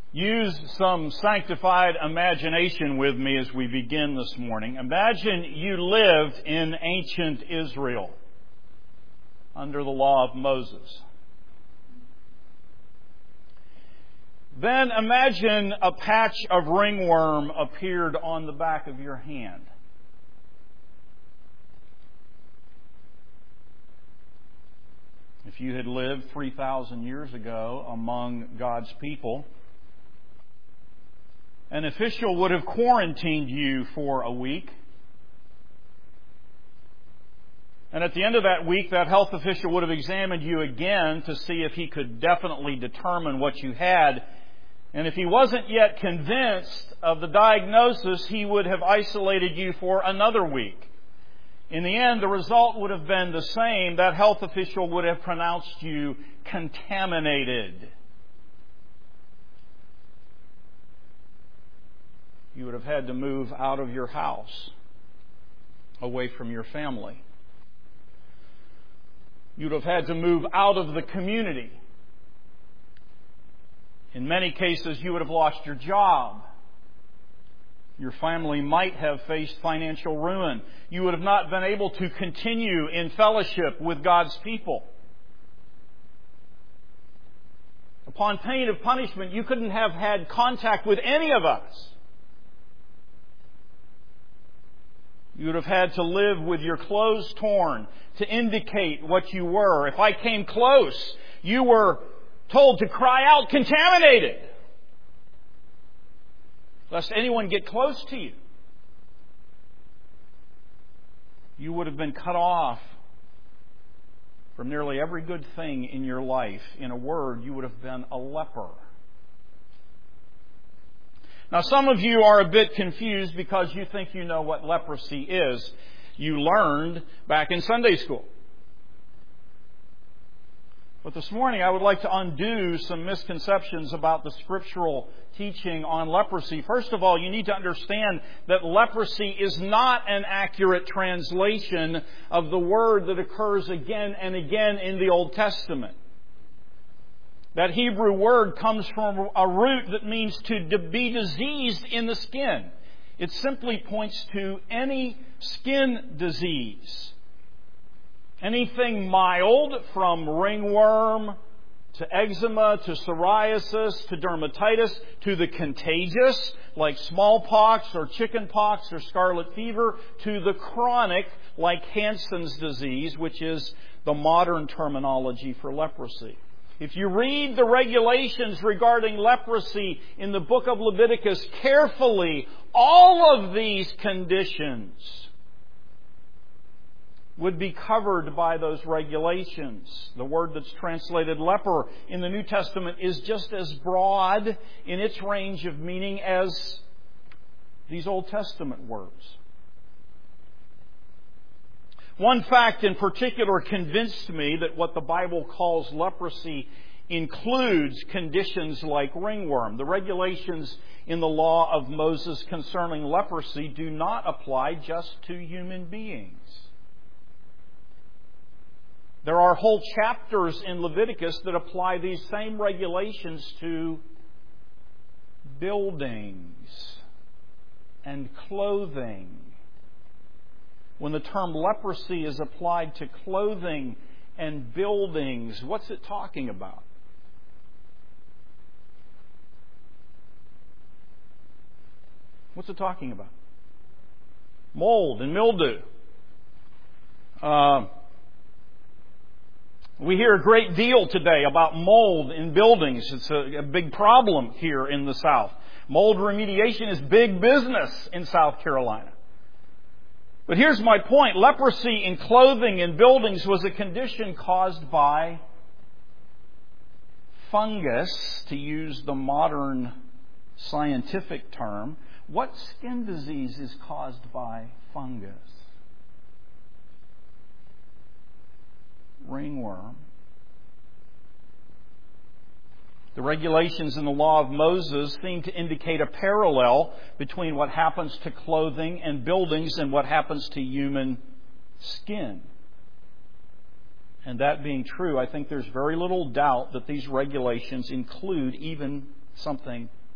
Use some sanctified imagination with me as we begin this morning. Imagine you lived in ancient Israel under the law of Moses. Then imagine a patch of ringworm appeared on the back of your hand. If you had lived 3,000 years ago among God's people, an official would have quarantined you for a week. And at the end of that week, that health official would have examined you again to see if he could definitely determine what you had. And if he wasn't yet convinced of the diagnosis, he would have isolated you for another week. In the end, the result would have been the same. That health official would have pronounced you contaminated. You would have had to move out of your house, away from your family. You would have had to move out of the community. In many cases, you would have lost your job. Your family might have faced financial ruin. You would have not been able to continue in fellowship with God's people. Upon pain of punishment, you couldn't have had contact with any of us. You would have had to live with your clothes torn to indicate what you were. If I came close, you were told to cry out, "Contaminated!" lest anyone get close to you. You would have been cut off from nearly every good thing in your life. In a word, you would have been a leper. Now, some of you are a bit confused because you think you know what leprosy is. You learned back in Sunday school. But this morning, I would like to undo some misconceptions about the scriptural teaching on leprosy. First of all, you need to understand that leprosy is not an accurate translation of the word that occurs again and again in the Old Testament. That Hebrew word comes from a root that means to be diseased in the skin. It simply points to any skin disease. Anything mild, from ringworm to eczema to psoriasis to dermatitis to the contagious, like smallpox or chickenpox or scarlet fever, to the chronic, like Hansen's disease, which is the modern terminology for leprosy. If you read the regulations regarding leprosy in the book of Leviticus carefully, all of these conditions would be covered by those regulations. The word that's translated leper in the New Testament is just as broad in its range of meaning as these Old Testament words. One fact in particular convinced me that what the Bible calls leprosy includes conditions like ringworm. The regulations in the law of Moses concerning leprosy do not apply just to human beings. There are whole chapters in Leviticus that apply these same regulations to buildings and clothing. When the term leprosy is applied to clothing and buildings, what's it talking about? What's it talking about? Mold and mildew. We hear a great deal today about mold in buildings. It's a big problem here in the South. Mold remediation is big business in South Carolina. But here's my point. Leprosy in clothing and buildings was a condition caused by fungus, to use the modern scientific term. What skin disease is caused by fungus? Ringworm. The regulations in the law of Moses seem to indicate a parallel between what happens to clothing and buildings and what happens to human skin. And that being true, I think there's very little doubt that these regulations include even something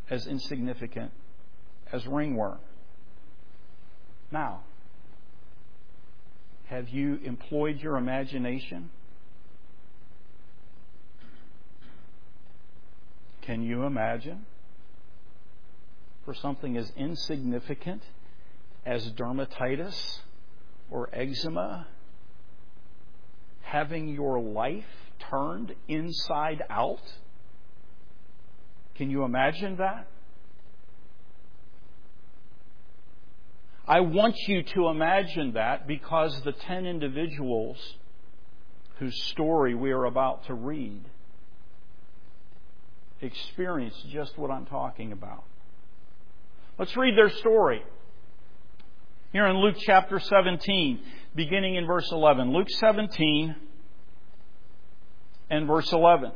as insignificant as ringworm. Now, have you employed your imagination? Can you imagine for something as insignificant as dermatitis or eczema having your life turned inside out? Can you imagine that? I want you to imagine that because the 10 individuals whose story we are about to read experienced just what I'm talking about. Let's read their story. Here in Luke chapter 17, beginning in verse 11. Luke 17 and verse 11.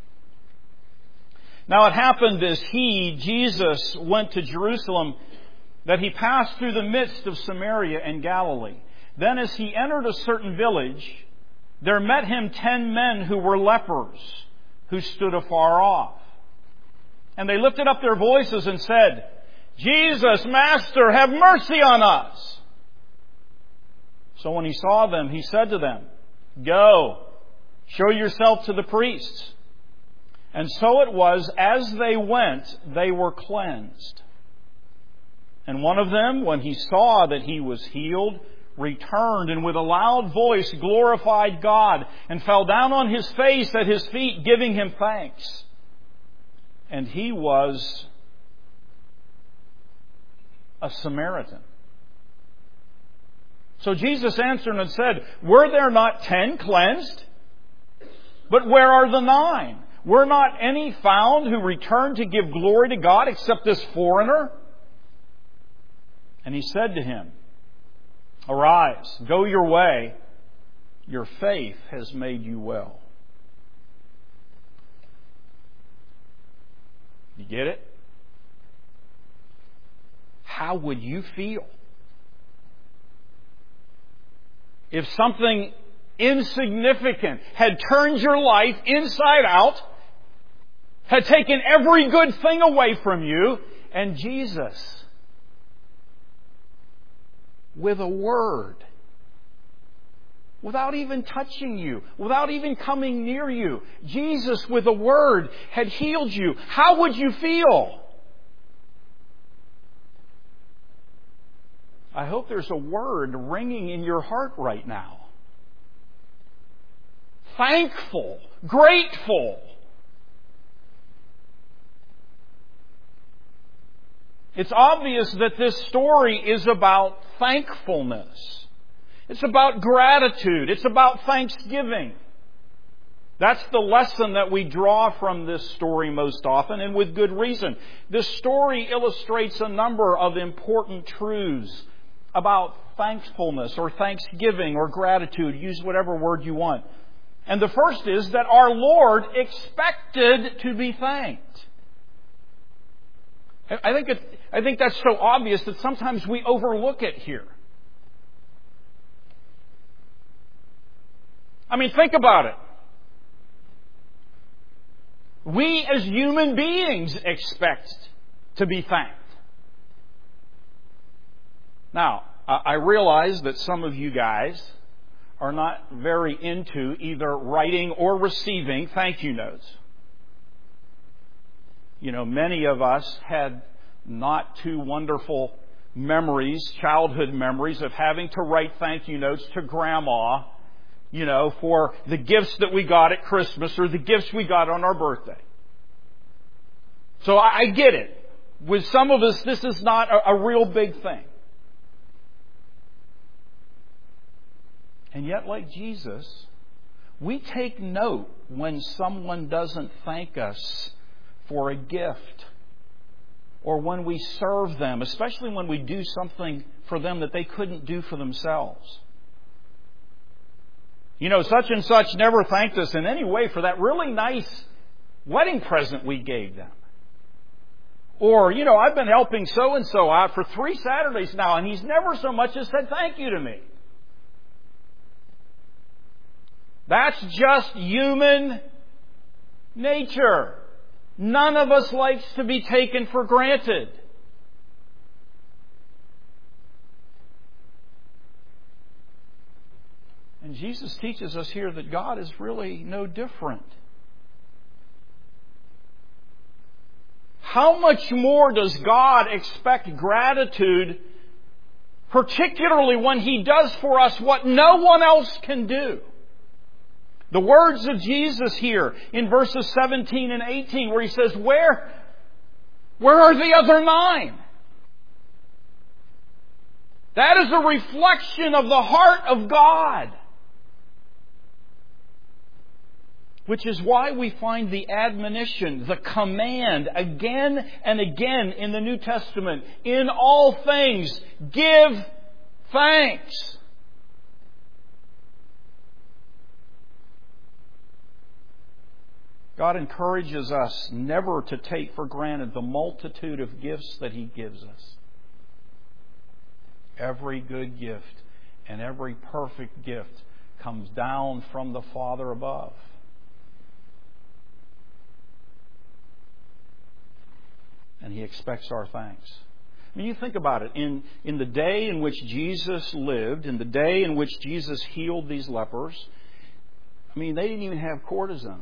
Now it happened as Jesus, went to Jerusalem, that he passed through the midst of Samaria and Galilee. Then as he entered a certain village, there met him 10 men who were lepers, who stood afar off. And they lifted up their voices and said, Jesus, Master, have mercy on us. So when he saw them, he said to them, Go, show yourself to the priests. And so it was, as they went, they were cleansed. And one of them, when he saw that he was healed, returned and with a loud voice glorified God and fell down on his face at his feet, giving him thanks. And he was a Samaritan. So Jesus answered and said, Were there not 10 cleansed? But where are the 9? Were not any found who returned to give glory to God except this foreigner? And he said to him, Arise, go your way. Your faith has made you well. You get it? How would you feel if something insignificant had turned your life inside out, had taken every good thing away from you, and Jesus, with a word, without even touching you, without even coming near you, Jesus with a word had healed you? How would you feel? I hope there's a word ringing in your heart right now. Thankful, grateful. It's obvious that this story is about thankfulness. It's about gratitude. It's about thanksgiving. That's the lesson that we draw from this story most often, and with good reason. This story illustrates a number of important truths about thankfulness or thanksgiving or gratitude. Use whatever word you want. And the first is that our Lord expected to be thanked. I think that's so obvious that sometimes we overlook it here. I mean, think about it. We as human beings expect to be thanked. Now, I realize that some of you guys are not very into either writing or receiving thank you notes. You know, many of us had not too wonderful memories, childhood memories, of having to write thank you notes to Grandma, you know, for the gifts that we got at Christmas or the gifts we got on our birthday. So I get it. With some of us, this is not a real big thing. And yet, like Jesus, we take note when someone doesn't thank us for a gift, or when we serve them, especially when we do something for them that they couldn't do for themselves. You know, such and such never thanked us in any way for that really nice wedding present we gave them. Or, you know, I've been helping so-and-so out for 3 Saturdays now, and he's never so much as said thank you to me. That's just human nature. None of us likes to be taken for granted. And Jesus teaches us here that God is really no different. How much more does God expect gratitude, particularly when He does for us what no one else can do? The words of Jesus here in verses 17 and 18 where He says, Where are the other 9? That is a reflection of the heart of God. Which is why we find the admonition, the command, again and again in the New Testament. In all things, give thanks. God encourages us never to take for granted the multitude of gifts that He gives us. Every good gift and every perfect gift comes down from the Father above. And He expects our thanks. I mean, you think about it. In the day in which Jesus lived, in the day in which Jesus healed these lepers, I mean, they didn't even have cortisone.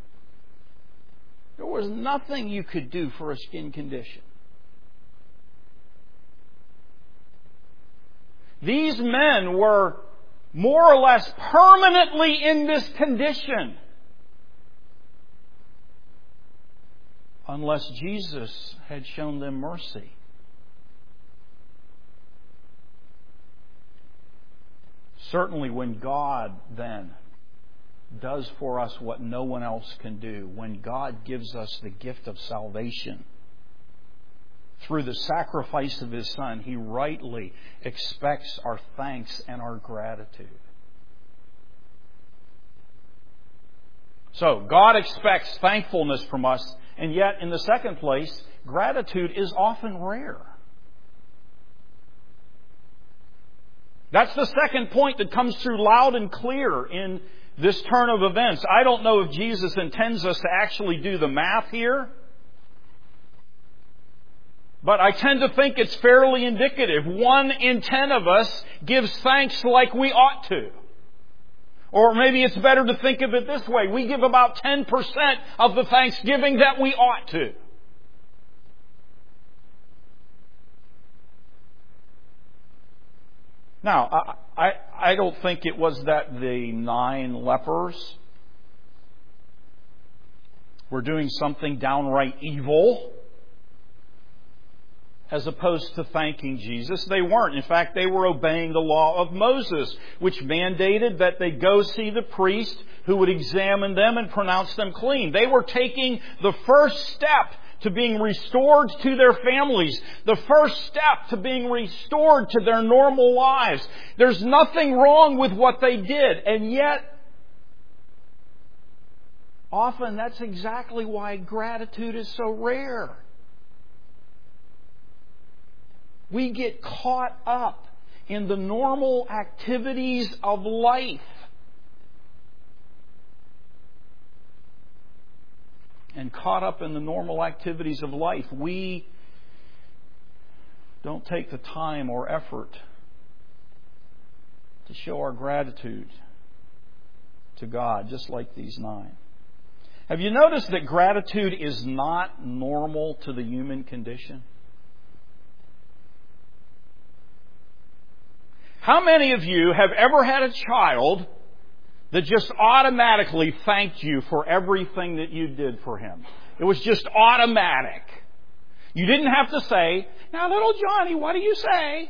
There was nothing you could do for a skin condition. These men were more or less permanently in this condition. Unless Jesus had shown them mercy. Certainly when God then does for us what no one else can do, when God gives us the gift of salvation through the sacrifice of His Son, He rightly expects our thanks and our gratitude. So, God expects thankfulness from us, and yet, in the second place, gratitude is often rare. That's the second point that comes through loud and clear in this turn of events. I don't know if Jesus intends us to actually do the math here, but I tend to think it's fairly indicative. 1 in 10 of us gives thanks like we ought to. Or maybe it's better to think of it this way. We give about 10% of the thanksgiving that we ought to. Now, I don't think it was that the 9 lepers were doing something downright evil as opposed to thanking Jesus. They weren't. In fact, they were obeying the law of Moses, which mandated that they go see the priest who would examine them and pronounce them clean. They were taking the first step to being restored to their families, the first step to being restored to their normal lives. There's nothing wrong with what they did, and yet often that's exactly why gratitude is so rare. We get caught up in the normal activities of life. And caught up in the normal activities of life, we don't take the time or effort to show our gratitude to God, just like these 9. Have you noticed that gratitude is not normal to the human condition? How many of you have ever had a child that just automatically thanked you for everything that you did for him? It was just automatic. You didn't have to say, "Now, little Johnny, what do you say?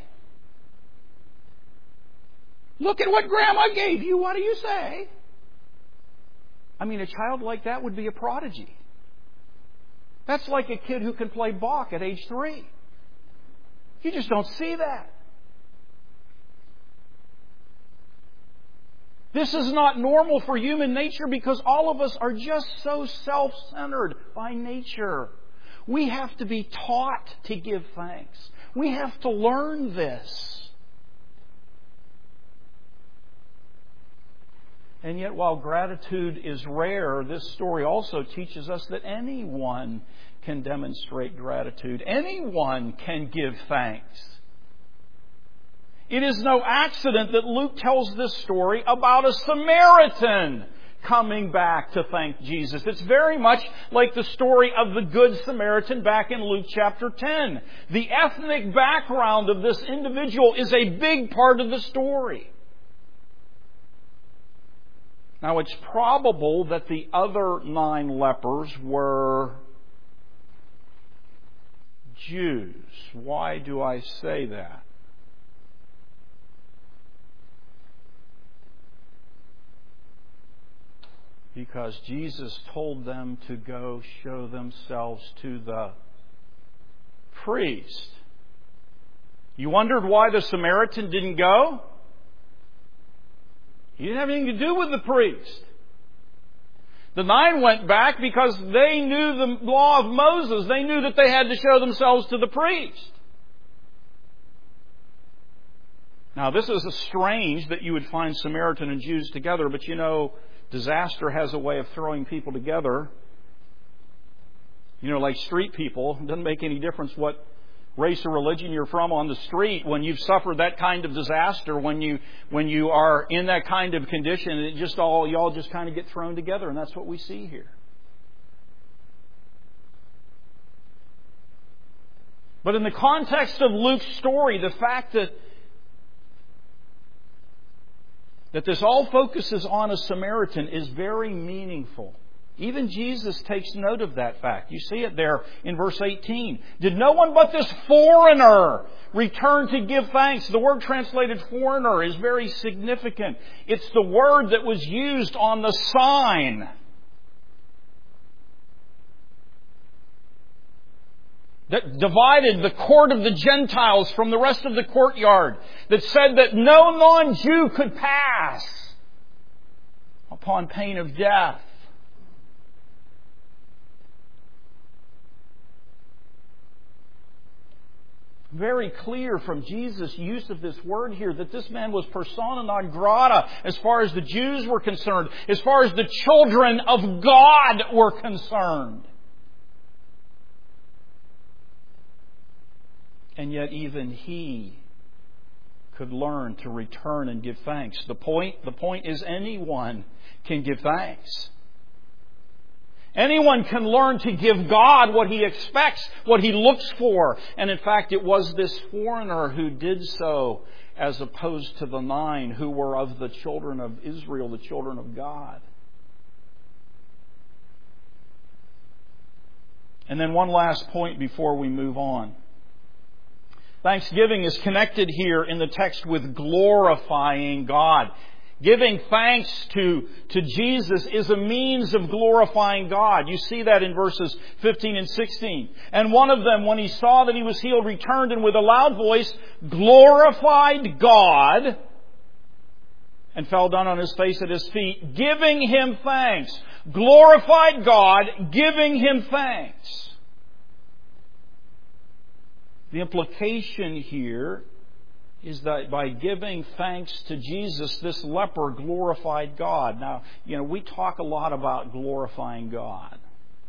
Look at what Grandma gave you. What do you say?" I mean, a child like that would be a prodigy. That's like a kid who can play Bach at age 3. You just don't see that. This is not normal for human nature because all of us are just so self-centered by nature. We have to be taught to give thanks. We have to learn this. And yet, while gratitude is rare, this story also teaches us that anyone can demonstrate gratitude. Anyone can give thanks. It is no accident that Luke tells this story about a Samaritan coming back to thank Jesus. It's very much like the story of the Good Samaritan back in Luke chapter 10. The ethnic background of this individual is a big part of the story. Now, it's probable that the other 9 lepers were Jews. Why do I say that? Because Jesus told them to go show themselves to the priest. You wondered why the Samaritan didn't go? He didn't have anything to do with the priest. The 9 went back because they knew the law of Moses. They knew that they had to show themselves to the priest. Now, this is strange that you would find Samaritan and Jews together, but you know, disaster has a way of throwing people together. You know, like street people. It doesn't make any difference what race or religion you're from on the street. When you've suffered that kind of disaster, when you are in that kind of condition, you all just kind of get thrown together, and that's what we see here. But in the context of Luke's story, the fact that this all focuses on a Samaritan is very meaningful. Even Jesus takes note of that fact. You see it there in verse 18. Did no one but this foreigner return to give thanks? The word translated foreigner is very significant. It's the word that was used on the sign that divided the court of the Gentiles from the rest of the courtyard, that said that no non-Jew could pass upon pain of death. Very clear from Jesus' use of this word here that this man was persona non grata as far as the Jews were concerned, as far as the children of God were concerned. And yet even he could learn to return and give thanks. The point is anyone can give thanks. Anyone can learn to give God what He expects, what He looks for. And in fact, it was this foreigner who did so as opposed to the 9 who were of the children of Israel, the children of God. And then one last point before we move on. Thanksgiving is connected here in the text with glorifying God. Giving thanks to Jesus is a means of glorifying God. You see that in verses 15 and 16. And one of them, when he saw that he was healed, returned and with a loud voice glorified God and fell down on his face at His feet, giving Him thanks. Glorified God, giving Him thanks. The implication here is that by giving thanks to Jesus, this leper glorified God. Now, we talk a lot about glorifying God.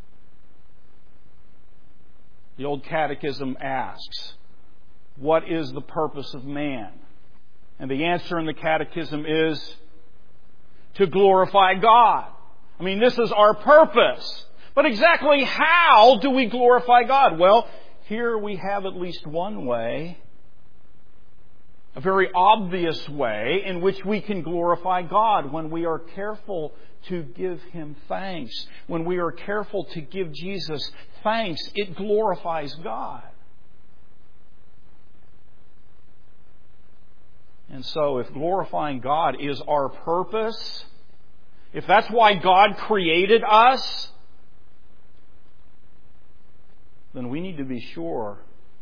The old catechism asks, what is the purpose of man? And the answer in the catechism is to glorify God. I mean, this is our purpose. But exactly how do we glorify God? Well, here we have at least one way, a very obvious way in which we can glorify God when we are careful to give Him thanks. When we are careful to give Jesus thanks, it glorifies God. And so if glorifying God is our purpose, if that's why God created us, then we need to be sure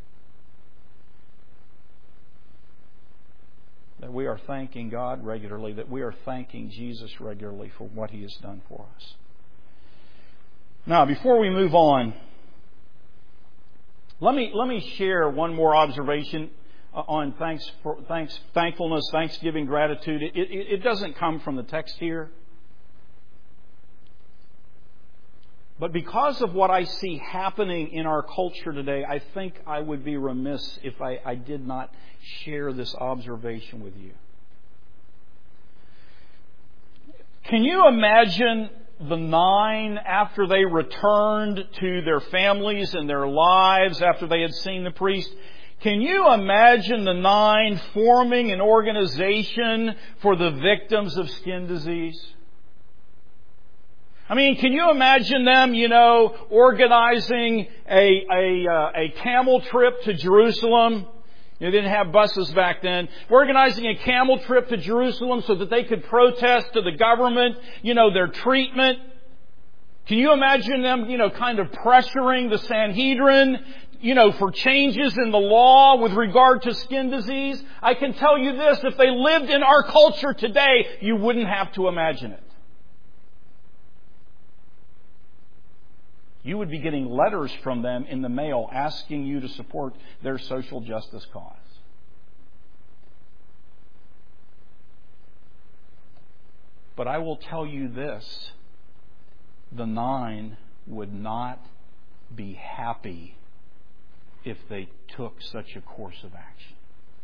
that we are thanking God regularly, that we are thanking Jesus regularly for what He has done for us. Now, before we move on, let me share one more observation on thankfulness, thanksgiving, gratitude. It doesn't come from the text here. But because of what I see happening in our culture today, I think I would be remiss if I did not share this observation with you. Can you imagine the 9 after they returned to their families and their lives after they had seen the priest? Can you imagine the 9 forming an organization for the victims of skin disease? I mean, can you imagine them, organizing a camel trip to Jerusalem? They didn't have buses back then. Organizing a camel trip to Jerusalem so that they could protest to the government, their treatment. Can you imagine them, kind of pressuring the Sanhedrin, for changes in the law with regard to skin disease? I can tell you this, if they lived in our culture today, you wouldn't have to imagine it. You would be getting letters from them in the mail asking you to support their social justice cause. But I will tell you this, the 9 would not be happy if they took such a course of action.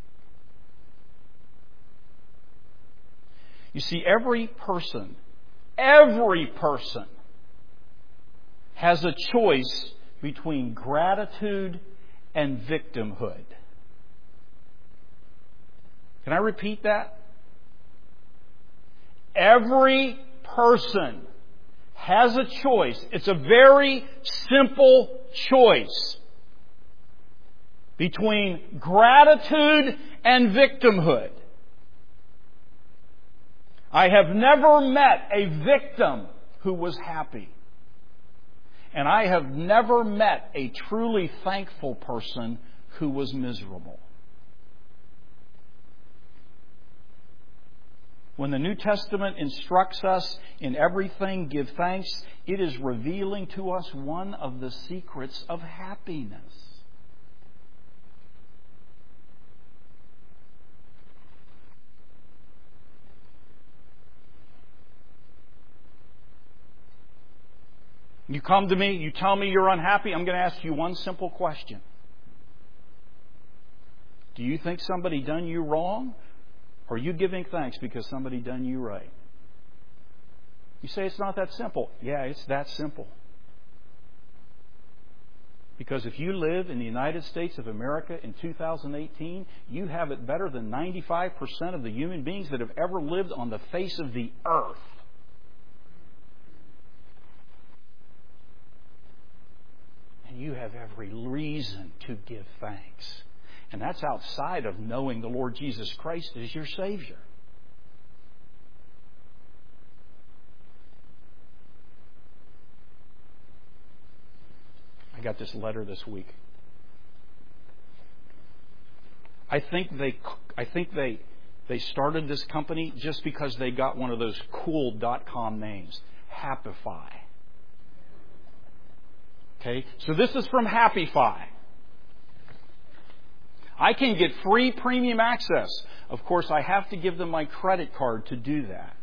You see, every person has a choice between gratitude and victimhood. Can I repeat that? Every person has a choice. It's a very simple choice between gratitude and victimhood. I have never met a victim who was happy. And I have never met a truly thankful person who was miserable. When the New Testament instructs us in everything give thanks, it is revealing to us one of the secrets of happiness. You come to me, you tell me you're unhappy, I'm going to ask you one simple question. Do you think somebody done you wrong? Or are you giving thanks because somebody done you right? You say it's not that simple. Yeah, it's that simple. Because if you live in the United States of America in 2018, you have it better than 95% of the human beings that have ever lived on the face of the earth. And you have every reason to give thanks. And that's outside of knowing the Lord Jesus Christ as your Savior. I got this letter this week. I think they started this company just because they got one of those cool .com names, Happify. Okay, so this is from Happify. I can get free premium access. Of course, I have to give them my credit card to do that.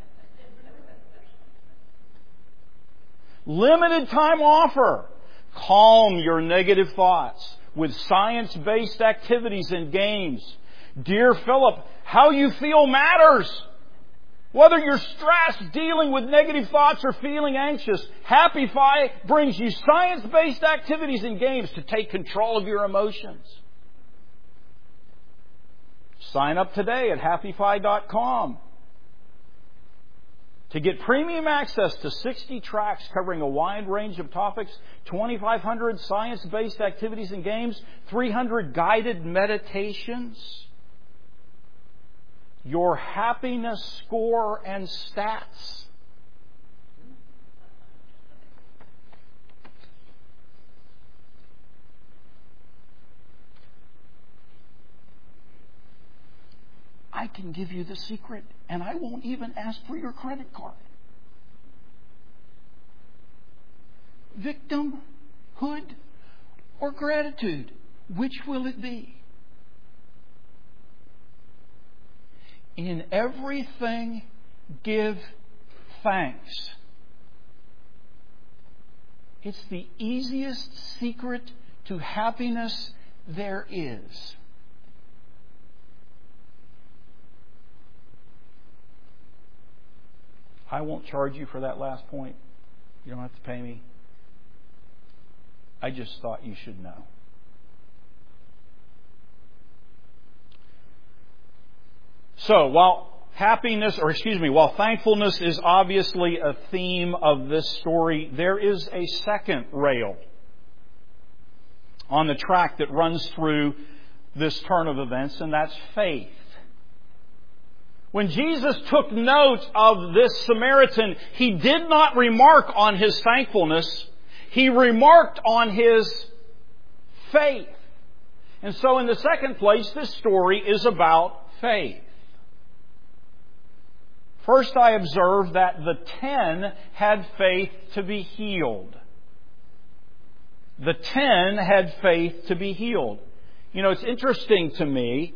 Limited time offer. Calm your negative thoughts with science-based activities and games. Dear Philip, how you feel matters. Whether you're stressed, dealing with negative thoughts, or feeling anxious, Happify brings you science-based activities and games to take control of your emotions. Sign up today at Happify.com to get premium access to 60 tracks covering a wide range of topics, 2,500 science-based activities and games, 300 guided meditations, your happiness score and stats. I can give you the secret, and I won't even ask for your credit card. Victimhood or gratitude? Which will it be? In everything, give thanks. It's the easiest secret to happiness there is. I won't charge you for that last point. You don't have to pay me. I just thought you should know. So, while thankfulness is obviously a theme of this story, there is a second rail on the track that runs through this turn of events, and that's faith. When Jesus took note of this Samaritan, He did not remark on his thankfulness. He remarked on his faith. And so in the second place, this story is about faith. First, I observed that the 10 had faith to be healed. The 10 had faith to be healed. You know, it's interesting to me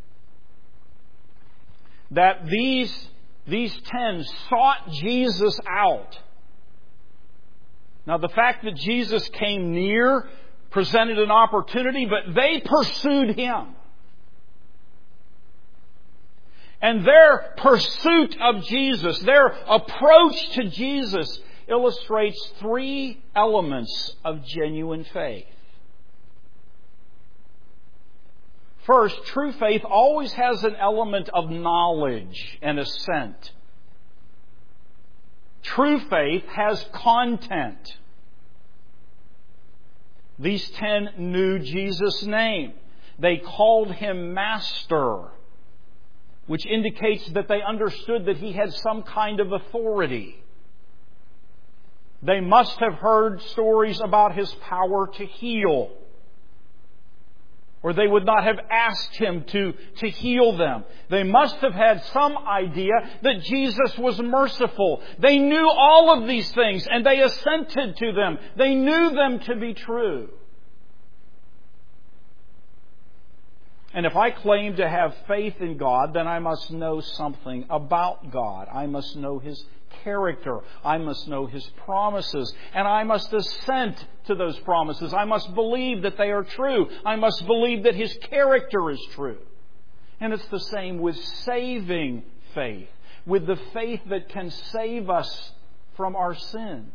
that these 10 sought Jesus out. Now, the fact that Jesus came near presented an opportunity, but they pursued Him. And their pursuit of Jesus, their approach to Jesus, illustrates three elements of genuine faith. First, true faith always has an element of knowledge and assent. True faith has content. These 10 knew Jesus' name. They called Him Master, which indicates that they understood that He had some kind of authority. They must have heard stories about His power to heal, or they would not have asked Him to heal them. They must have had some idea that Jesus was merciful. They knew all of these things, and they assented to them. They knew them to be true. And if I claim to have faith in God, then I must know something about God. I must know His character. I must know His promises. And I must assent to those promises. I must believe that they are true. I must believe that His character is true. And it's the same with saving faith, with the faith that can save us from our sins.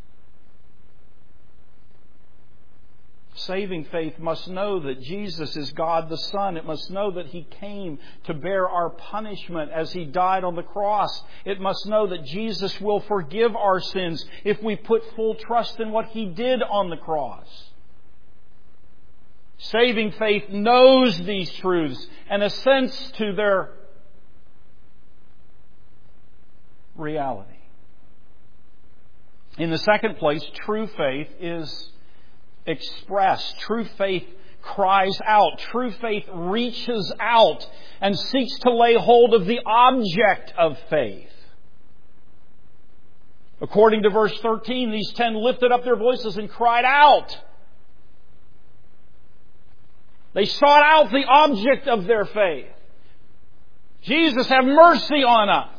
Saving faith must know that Jesus is God the Son. It must know that He came to bear our punishment as He died on the cross. It must know that Jesus will forgive our sins if we put full trust in what He did on the cross. Saving faith knows these truths and assents to their reality. In the second place, true faith is expressed. True faith cries out. True faith reaches out and seeks to lay hold of the object of faith. According to verse 13, these 10 lifted up their voices and cried out. They sought out the object of their faith. Jesus, have mercy on us.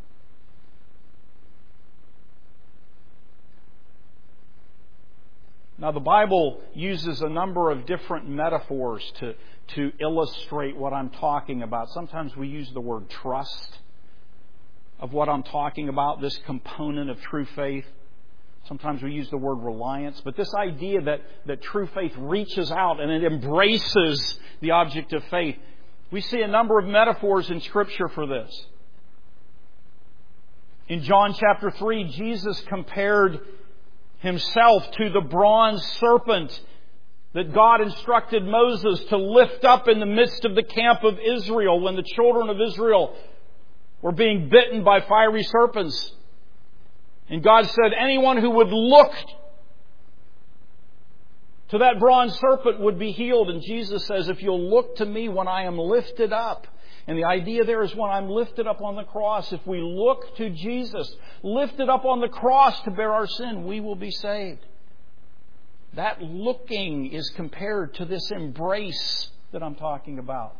Now, the Bible uses a number of different metaphors to illustrate what I'm talking about. Sometimes we use the word trust of what I'm talking about, this component of true faith. Sometimes we use the word reliance. But this idea that true faith reaches out and it embraces the object of faith, we see a number of metaphors in Scripture for this. In John chapter 3, Jesus compared Himself to the bronze serpent that God instructed Moses to lift up in the midst of the camp of Israel when the children of Israel were being bitten by fiery serpents. And God said anyone who would look to that bronze serpent would be healed. And Jesus says, if you'll look to me when I am lifted up. And the idea there is when I'm lifted up on the cross, if we look to Jesus, lifted up on the cross to bear our sin, we will be saved. That looking is compared to this embrace that I'm talking about.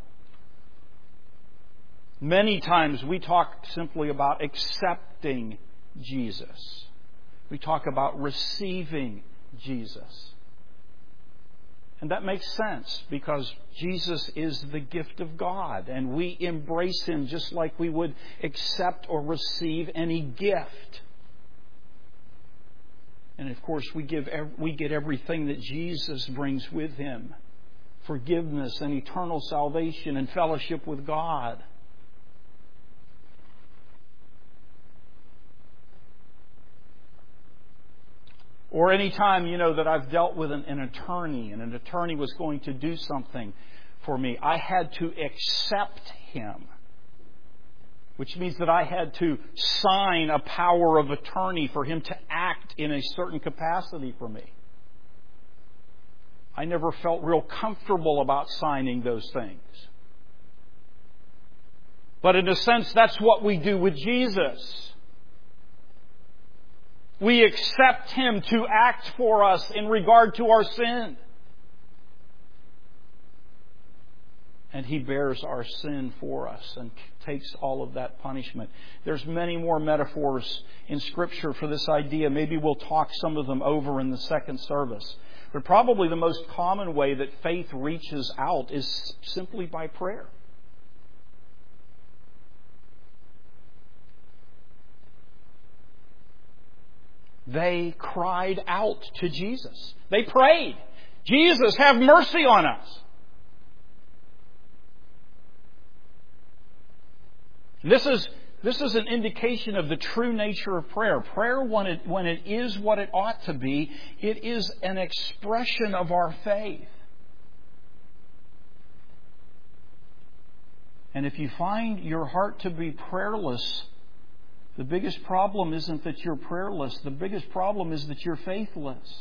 Many times we talk simply about accepting Jesus. We talk about receiving Jesus. And that makes sense because Jesus is the gift of God, and we embrace Him just like we would accept or receive any gift. And of course, we get everything that Jesus brings with Him: forgiveness and eternal salvation and fellowship with God. Or any time, that I've dealt with an attorney, and an attorney was going to do something for me, I had to accept him, which means that I had to sign a power of attorney for him to act in a certain capacity for me. I never felt real comfortable about signing those things. But in a sense, that's what we do with Jesus. We accept Him to act for us in regard to our sin. And He bears our sin for us and takes all of that punishment. There's many more metaphors in Scripture for this idea. Maybe we'll talk some of them over in the second service. But probably the most common way that faith reaches out is simply by prayer. They cried out to Jesus. They prayed, "Jesus, have mercy on us." This is an indication of the true nature of prayer. Prayer, when it is what it ought to be, it is an expression of our faith. And if you find your heart to be prayerless, the biggest problem isn't that you're prayerless. The biggest problem is that you're faithless.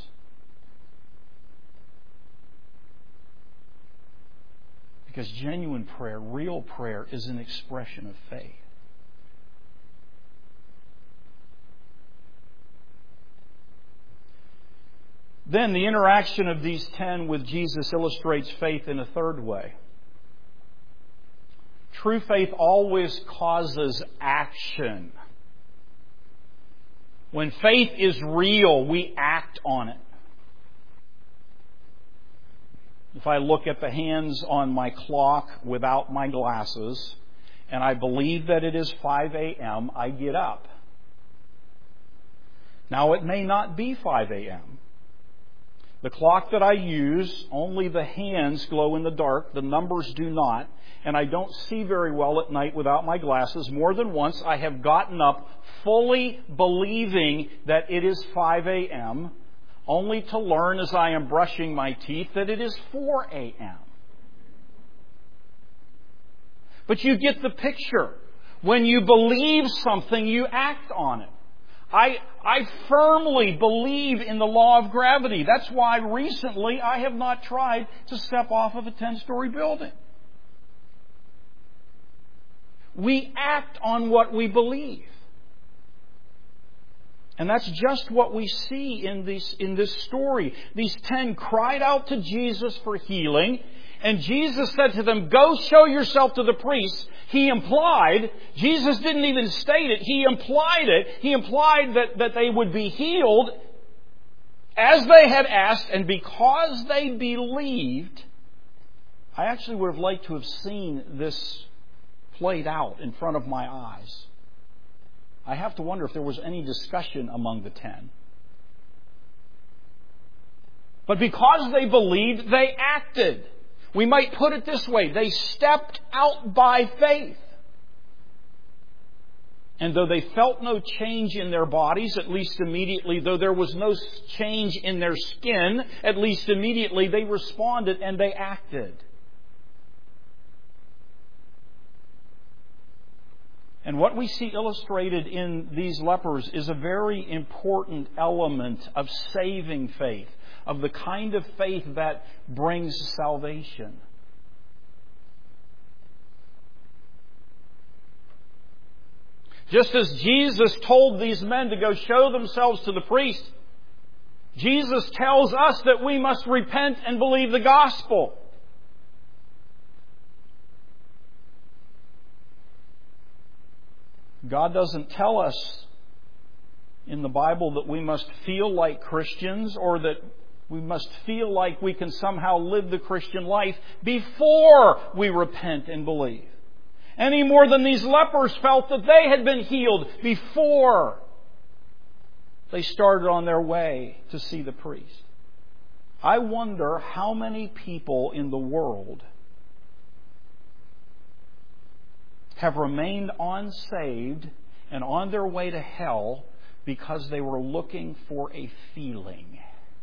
Because genuine prayer, real prayer, is an expression of faith. Then the interaction of these 10 with Jesus illustrates faith in a third way. True faith always causes action. When faith is real, we act on it. If I look at the hands on my clock without my glasses, and I believe that it is 5 a.m., I get up. Now, it may not be 5 a.m. The clock that I use, only the hands glow in the dark, the numbers do not, and I don't see very well at night without my glasses. More than once, I have gotten up fully believing that it is 5 a.m., only to learn as I am brushing my teeth that it is 4 a.m. But you get the picture. When you believe something, you act on it. I firmly believe in the law of gravity. That's why recently I have not tried to step off of a 10-story building. We act on what we believe. And that's just what we see in this story. These 10 cried out to Jesus for healing, and Jesus said to them, "Go show yourself to the priests." He implied, Jesus didn't even state it, He implied it. He implied that they would be healed as they had asked, and because they believed. I actually would have liked to have seen this played out in front of my eyes. I have to wonder if there was any discussion among the 10. But because they believed, they acted. We might put it this way: they stepped out by faith. And though they felt no change in their bodies, at least immediately, though there was no change in their skin, at least immediately, they responded and they acted. And what we see illustrated in these lepers is a very important element of saving faith, of the kind of faith that brings salvation. Just as Jesus told these men to go show themselves to the priest, Jesus tells us that we must repent and believe the gospel. God doesn't tell us in the Bible that we must feel like Christians or that we must feel like we can somehow live the Christian life before we repent and believe. Any more than these lepers felt that they had been healed before they started on their way to see the priest. I wonder how many people in the world have remained unsaved and on their way to hell because they were looking for a feeling.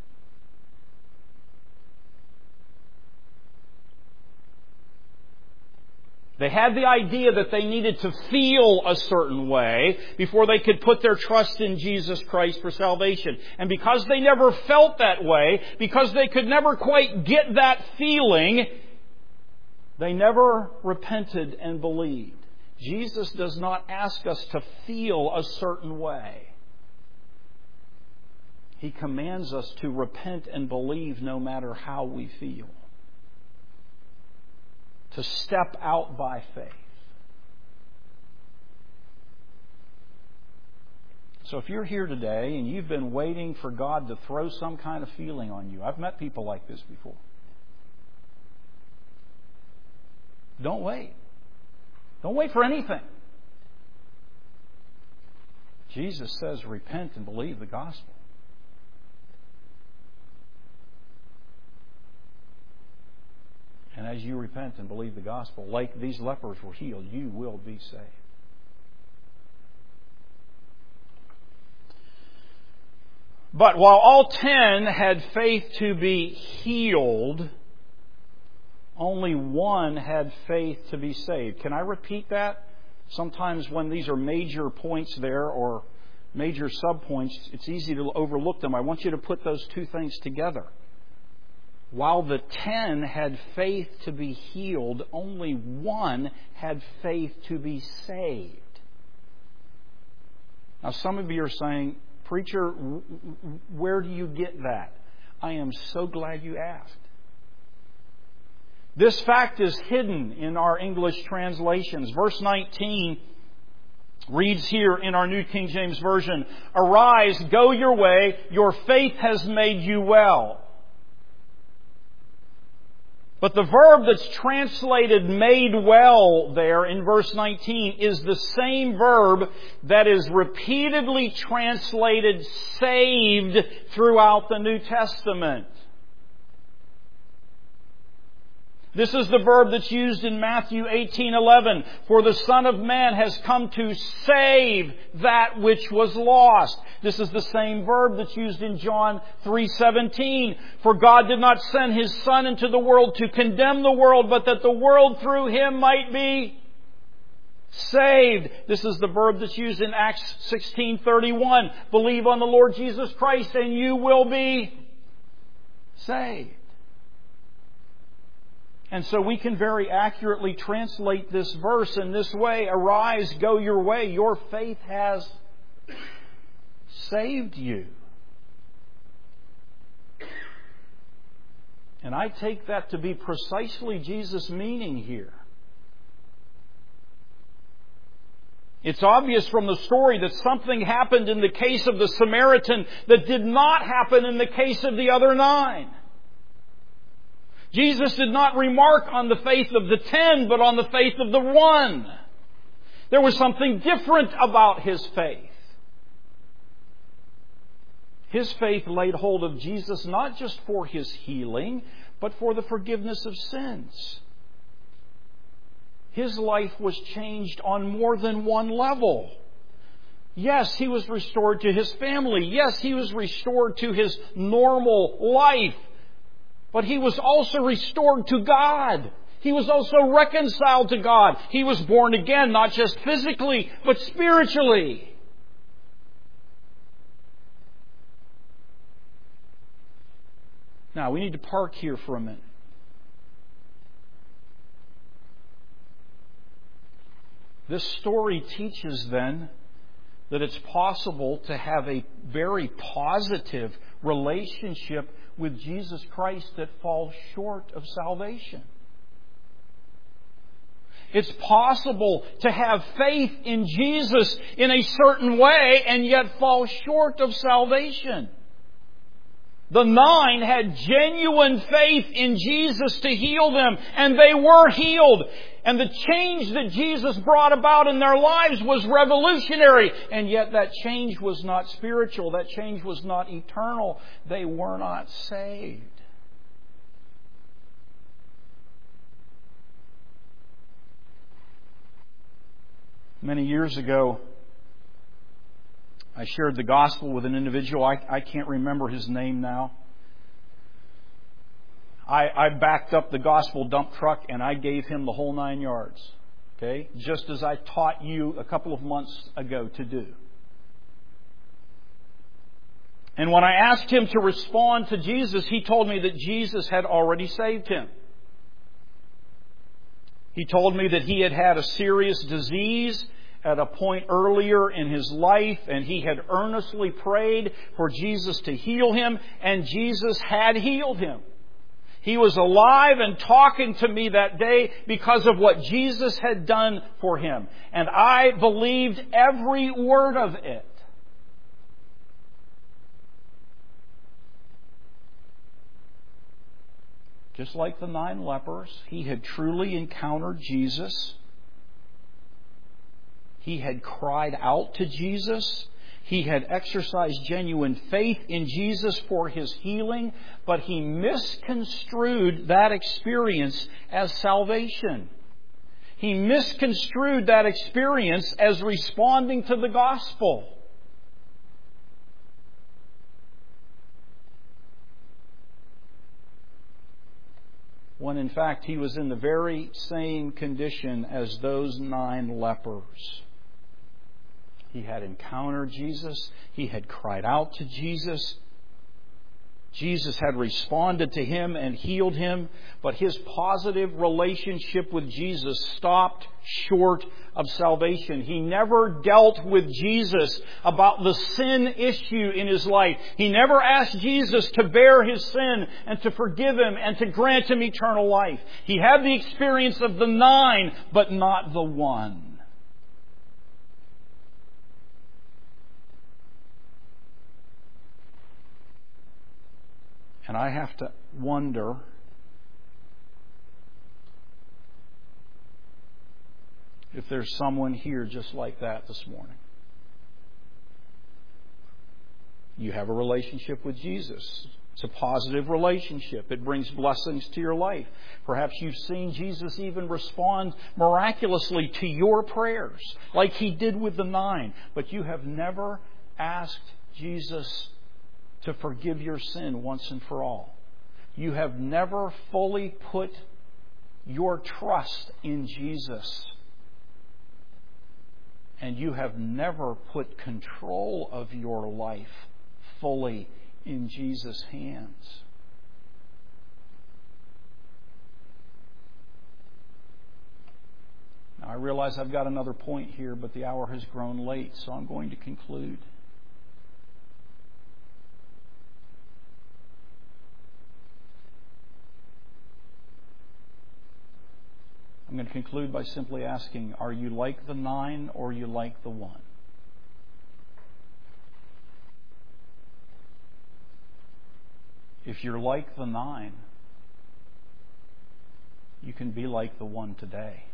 They had the idea that they needed to feel a certain way before they could put their trust in Jesus Christ for salvation. And because they never felt that way, because they could never quite get that feeling, they never repented and believed. Jesus does not ask us to feel a certain way. He commands us to repent and believe no matter how we feel. To step out by faith. So if you're here today and you've been waiting for God to throw some kind of feeling on you, I've met people like this before. Don't wait. Don't wait for anything. Jesus says, repent and believe the gospel. And as you repent and believe the gospel, like these lepers were healed, you will be saved. But while all 10 had faith to be healed, only one had faith to be saved. Can I repeat that? Sometimes when these are major points there or major subpoints, it's easy to overlook them. I want you to put those two things together. While the 10 had faith to be healed, only one had faith to be saved. Now some of you are saying, preacher, where do you get that? I am so glad you asked. This fact is hidden in our English translations. Verse 19 reads here in our New King James Version, "Arise, go your way, your faith has made you well." But the verb that's translated made well there in verse 19 is the same verb that is repeatedly translated saved throughout the New Testament. This is the verb that's used in Matthew 18:11. For the Son of Man has come to save that which was lost. This is the same verb that's used in John 3:17. For God did not send His Son into the world to condemn the world, but that the world through Him might be saved. This is the verb that's used in Acts 16:31. Believe on the Lord Jesus Christ and you will be saved. And so we can very accurately translate this verse in this way. Arise, go your way. Your faith has saved you. And I take that to be precisely Jesus' meaning here. It's obvious from the story that something happened in the case of the Samaritan that did not happen in the case of the other 9. Jesus did not remark on the faith of the 10, but on the faith of the 1. There was something different about His faith. His faith laid hold of Jesus not just for His healing, but for the forgiveness of sins. His life was changed on more than one level. Yes, he was restored to his family. Yes, he was restored to his normal life. But he was also restored to God. He was also reconciled to God. He was born again, not just physically, but spiritually. Now, we need to park here for a minute. This story teaches then that it's possible to have a very positive relationship with Jesus Christ that falls short of salvation. It's possible to have faith in Jesus in a certain way and yet fall short of salvation. The 9 had genuine faith in Jesus to heal them, and they were healed. And the change that Jesus brought about in their lives was revolutionary. And yet that change was not spiritual. That change was not eternal. They were not saved. Many years ago, I shared the gospel with an individual. I can't remember his name now. I backed up the gospel dump truck and I gave him the whole 9 yards. Okay? Just as I taught you a couple of months ago to do. And when I asked him to respond to Jesus, he told me that Jesus had already saved him. He told me that he had had a serious disease at a point earlier in his life, and he had earnestly prayed for Jesus to heal him, and Jesus had healed him. He was alive and talking to me that day because of what Jesus had done for him. And I believed every word of it. Just like the 9 lepers, he had truly encountered Jesus. He had cried out to Jesus. He had exercised genuine faith in Jesus for his healing, but he misconstrued that experience as salvation. He misconstrued that experience as responding to the gospel. When in fact he was in the very same condition as those 9 lepers. He had encountered Jesus. He had cried out to Jesus. Jesus had responded to him and healed him. But his positive relationship with Jesus stopped short of salvation. He never dealt with Jesus about the sin issue in his life. He never asked Jesus to bear his sin and to forgive him and to grant him eternal life. He had the experience of the 9, but not the 1. And I have to wonder if there's someone here just like that this morning. You have a relationship with Jesus. It's a positive relationship. It brings blessings to your life. Perhaps you've seen Jesus even respond miraculously to your prayers, like He did with the 9. But you have never asked Jesus to forgive your sin once and for all. You have never fully put your trust in Jesus. And you have never put control of your life fully in Jesus' hands. Now, I realize I've got another point here, but the hour has grown late, so I'm going to conclude. I'm going to conclude by simply asking, are you like the 9 or are you like the 1? If you're like the 9, you can be like the 1 today.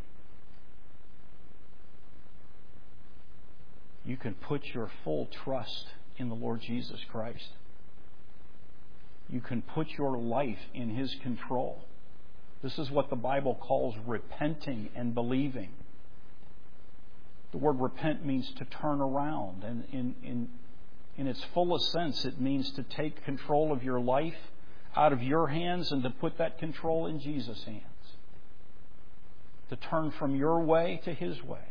You can put your full trust in the Lord Jesus Christ. You can put your life in His control. This is what the Bible calls repenting and believing. The word repent means to turn around. And in its fullest sense, it means to take control of your life out of your hands and to put that control in Jesus' hands. To turn from your way to His way.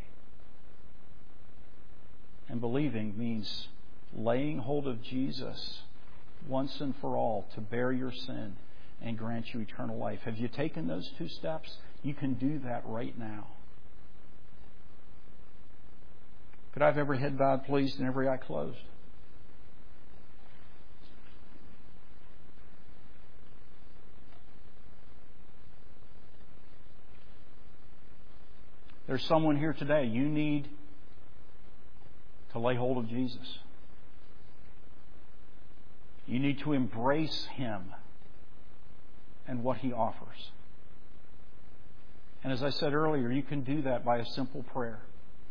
And believing means laying hold of Jesus once and for all to bear your sin and grant you eternal life. Have you taken those 2 steps? You can do that right now. Could I have every head bowed, please, and every eye closed? There's someone here today. You need to lay hold of Jesus. You need to embrace Him and what He offers. And as I said earlier, you can do that by a simple prayer.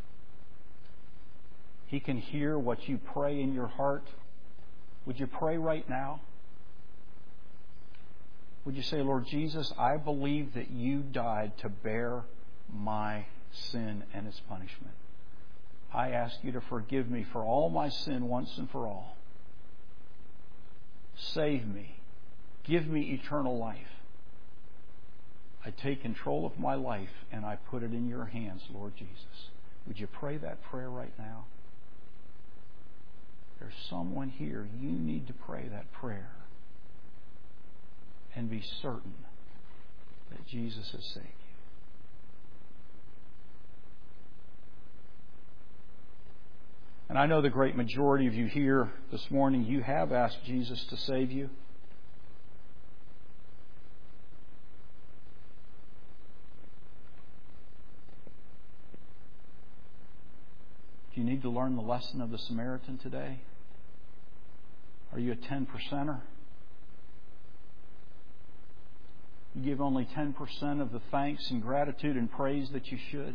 He can hear what you pray in your heart. Would you pray right now? Would you say, Lord Jesus, I believe that You died to bear my sin and its punishment. I ask You to forgive me for all my sin once and for all. Save me. Give me eternal life. I take control of my life and I put it in Your hands, Lord Jesus. Would you pray that prayer right now? There's someone here. You need to pray that prayer and be certain that Jesus has saved you. And I know the great majority of you here this morning, you have asked Jesus to save you. Do you need to learn the lesson of the Samaritan today? Are you a 10%er? You give only 10% of the thanks and gratitude and praise that you should?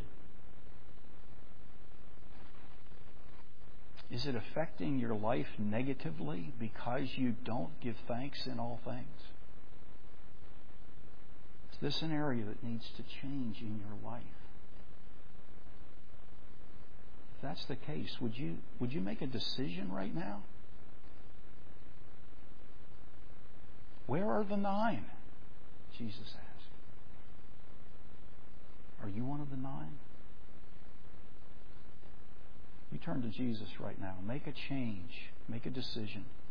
Is it affecting your life negatively because you don't give thanks in all things? Is this an area that needs to change in your life? If that's the case, would you make a decision right now? Where are the 9? Jesus asked. Are you one of the 9? You turn to Jesus right now. Make a change. Make a decision.